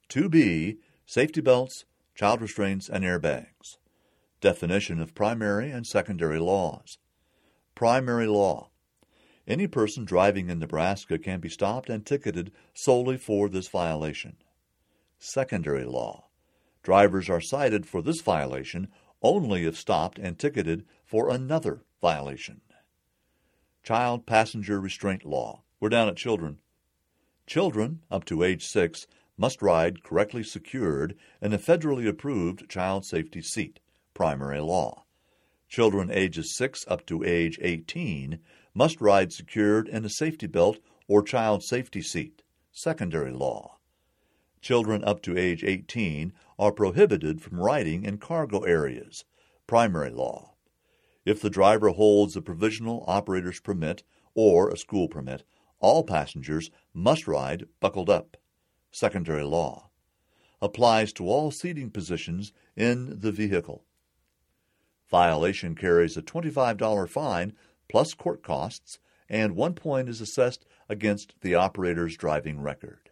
2B, safety belts, child restraints, and airbags. Definition of primary and secondary laws. Primary law. Any person driving in Nebraska can be stopped and ticketed solely for this violation. Secondary law. Drivers are cited for this violation only if stopped and ticketed for another violation. Child passenger restraint law. We're down at children. Children up to age 6 must ride correctly secured in a federally approved child safety seat. Primary law. Children ages 6 up to age 18 must ride secured in a safety belt or child safety seat. Secondary law. Children up to age 18 are prohibited from riding in cargo areas. Primary law. If the driver holds a provisional operator's permit or a school permit, all passengers must ride buckled up. Secondary law. Applies to all seating positions in the vehicle. Violation carries a $25 fine plus court costs, and 1 point is assessed against the operator's driving record.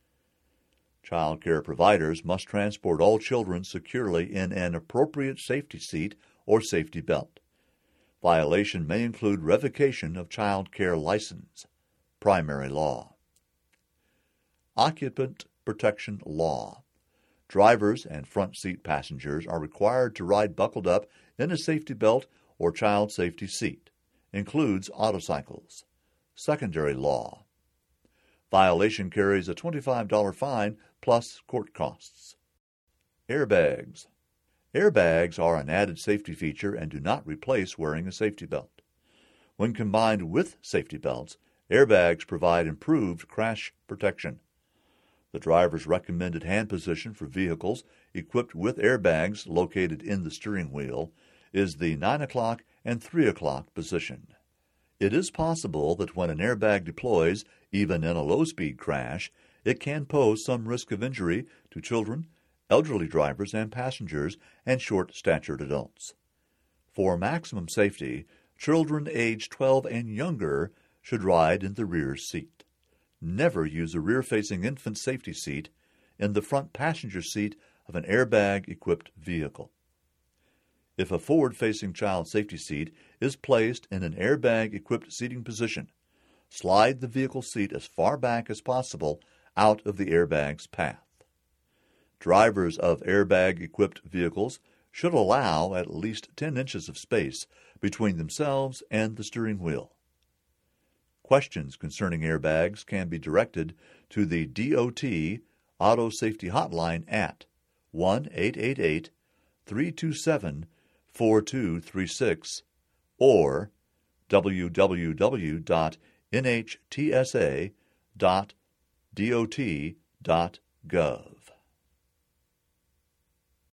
Child care providers must transport all children securely in an appropriate safety seat or safety belt. Violation may include revocation of child care license. Primary law. Occupant protection law. Drivers and front seat passengers are required to ride buckled up in a safety belt or child safety seat. Includes autocycles. Secondary law. Violation carries a $25 fine plus court costs. Airbags. Airbags are an added safety feature and do not replace wearing a safety belt. When combined with safety belts, airbags provide improved crash protection. The driver's recommended hand position for vehicles equipped with airbags located in the steering wheel is the 9 o'clock and 3 o'clock position. It is possible that when an airbag deploys, even in a low-speed crash, it can pose some risk of injury to children, elderly drivers and passengers, and short-statured adults. For maximum safety, children aged 12 and younger should ride in the rear seat. Never use a rear-facing infant safety seat in the front passenger seat of an airbag-equipped vehicle. If a forward-facing child safety seat is placed in an airbag-equipped seating position, slide the vehicle seat as far back as possible out of the airbag's path. Drivers of airbag-equipped vehicles should allow at least 10 inches of space between themselves and the steering wheel. Questions concerning airbags can be directed to the DOT Auto Safety Hotline at 1-888-327-4236 or www.nhtsa.dot.gov.